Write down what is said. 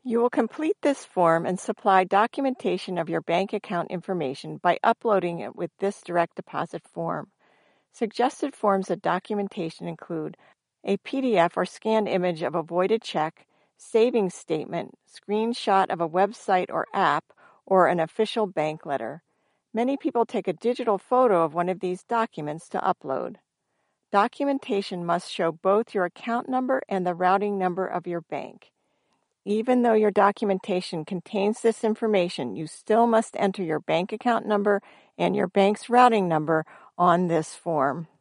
You will complete this form and supply documentation of your bank account information by uploading it with this direct deposit form. Suggested forms of documentation include a PDF or scanned image of a voided check, savings statement, screenshot of a website or app, or an official bank letter. Many people take a digital photo of one of these documents to upload. Documentation must show both your account number and the routing number of your bank. Even though your documentation contains this information, you still must enter your bank account number and your bank's routing number on this form.